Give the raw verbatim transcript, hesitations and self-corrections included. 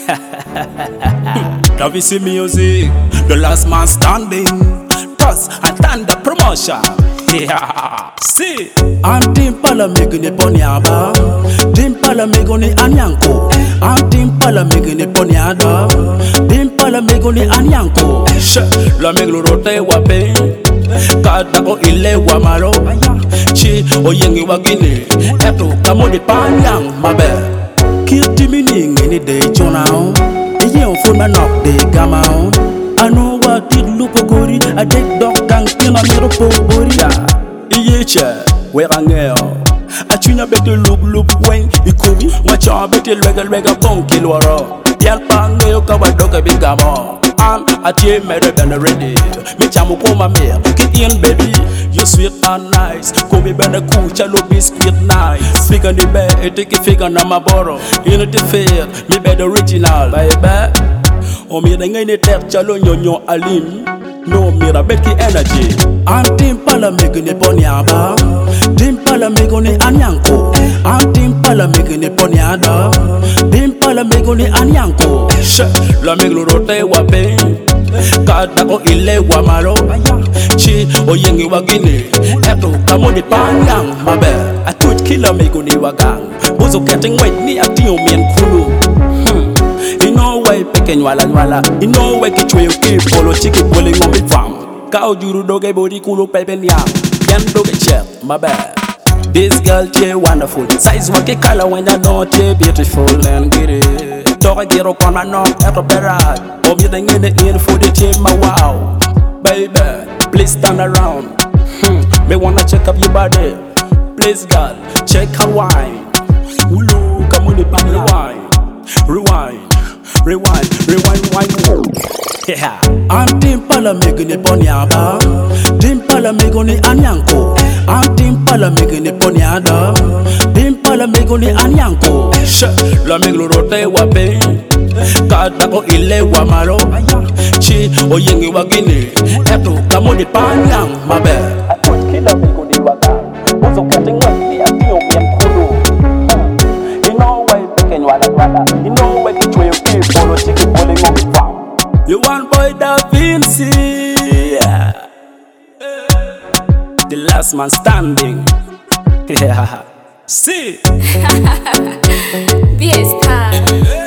Love is music, the last man standing. Cause I stand the promotion. Yeah, see. I'm team pala meguni ponyaba. Team pala meguni anyanko. I'm team pala meguni ponyada. Team pala meguni anyanko. She, la meglu rote wape. Kada o ile wa malo. Chi o yengi wa gini. Eto kamo di panyang mabe. Kitty meaning any day chonao. Iye on phone man up de gamao. I know what did look gori. I take dog gang kill a little po boria. Iye che, where I know. I tune a better loop loop when you could be. Watch out, better regal regal punk kill waro. Yell pang yo kawa dog a big gamo. I'm a team better than ready. Me chamu koma me, get in baby. You sweet and nice. Come be better cool, chalo biscuit nice. Figure the bed, take a figure na my borrow. You know the fair, me better original, baby. O mi da ngay ne ter chalo nyonyo alim. No mira beki energy. I'm team pala meguni ponyaba. Team pala meguni anyanko. I'm team pala meguni ponyada. Team pala meguni anyanko. She, la meglu rote wape. Kada o ile wa malo. Chi o yengi wa gini. Eto kamo di panyang mabe. I could kill a meguni wa gang. Bozo getting wet ni ati o mien kulu. You know why picking wala wala. You know why kichwe you keep follow chiki pulling on me farm. Cow juru doge body kulu pepe nyam. Yan doge chef, my bad. This girl she wonderful. Size what the color when I know she beautiful and get it. Dog get up on my knock at a barrage. Oh me dang in the in for the team my wow. Baby, please stand around. Hmm, me wanna check up your body. Please girl, check her wine. Ulu, come on the pan rewind. Rewind. Rewind, rewind, rewind. Yeah. I'm team pala meguni ponyaba. Team pala meguni anyanko. I'm team pala meguni ponyada. Team pala meguni anyanko. She, la meglu rote wape. Kada o ile wa malo. Chi o yengi wa gini. Eto kamo di panyang mabe. I could kill a meguni waka. Bozo getting wet ni ati o mien kulu. You know why picking wala wala. You know why the way you keep follow chicken pulling on the farm. You want boy Da Vinci, yeah. The last man standing. Yeah. See. B S Star.